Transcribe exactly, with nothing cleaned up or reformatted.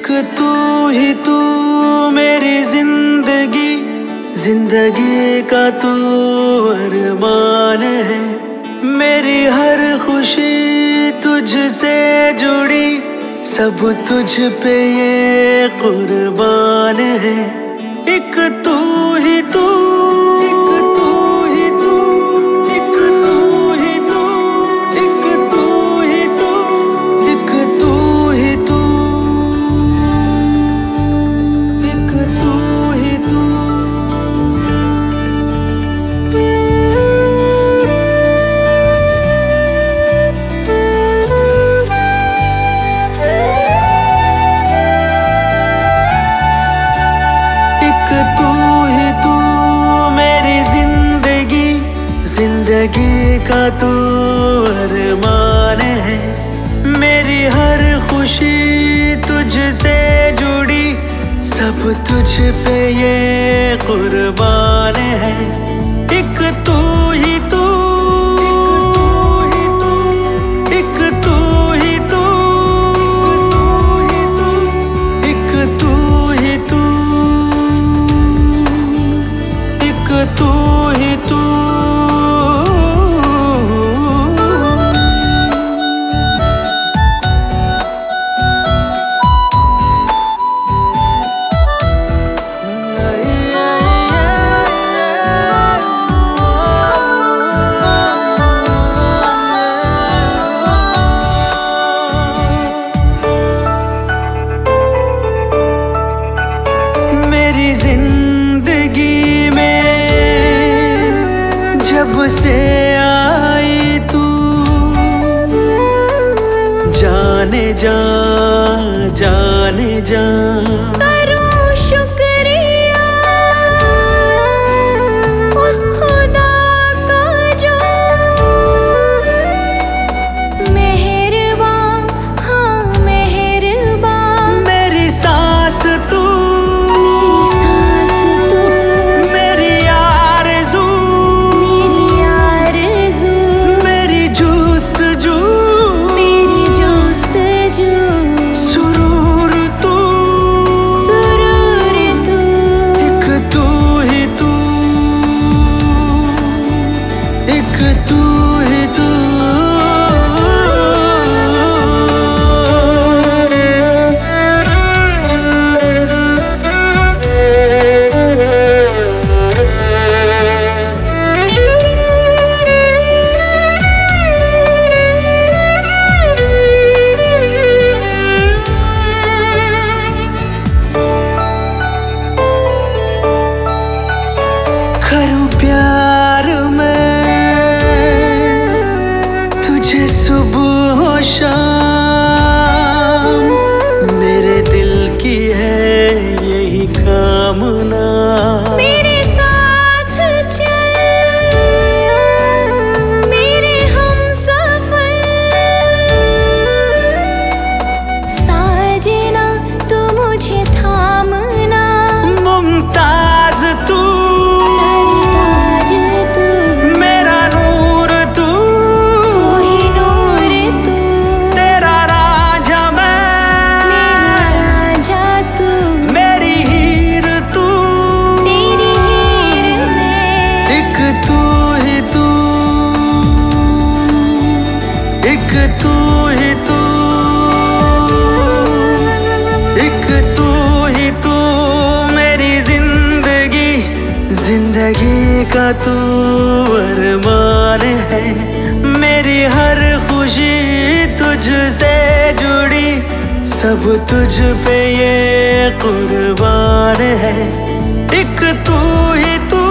एक तू ही तू मेरी जिंदगी, जिंदगी का तू अरमान है। मेरी हर खुशी तुझसे जुड़ी, सब तुझ पे ये कुर्बान है। एक तू ही तू, एक तू ही तू, एक तू ही तू, एक तू ही तू, एक तू ही तू, एक तू ही तू। तू ही तू मेरी जिंदगी, जिंदगी का तू अरमान है। मेरी हर खुशी तुझसे जुड़ी, सब तुझ पे ये कुर्बान है। एक तू ही तू, एक तू ही तू, एक तू ही तू, तू ही तू। मेरी जिंदगी में जब से आई तू, जाने जा जाने जा करूं शुक्रिया उस खुदा का जो मेहरबान, हाँ मेहरबान। मेरी सांस तू, मेरी सांस तू, मेरी आरज़ू, मेरी आरज़ू, मेरी जुस्तजू, मेरी जुस्तजू। सुरूर तू, सुरूर तू, एक तू ही तू, एक तू ही तू। करूं प्यार मैं तुझे सुबह हो शाम, मेरे दिल की है यही कामना। मेरे साथ चल मेरे हमसफर, साजना तू मुझे थामना। मुमताज तू, सरताज तू, मेरा नूर तू, कोहिनूर तू, तेरा राजा मैं, मेरा राजा तू, मेरी हीर तू, तेरी हीर में। एक तू ही तू, एक तू ही तू, एक तू ही तू मेरी जिंदगी, जिंदगी का तू अरमान है। मेरी हर खुशी तुझसे जुड़ी, सब तुझ पे ये कुर्बान है। एक तू ही तू,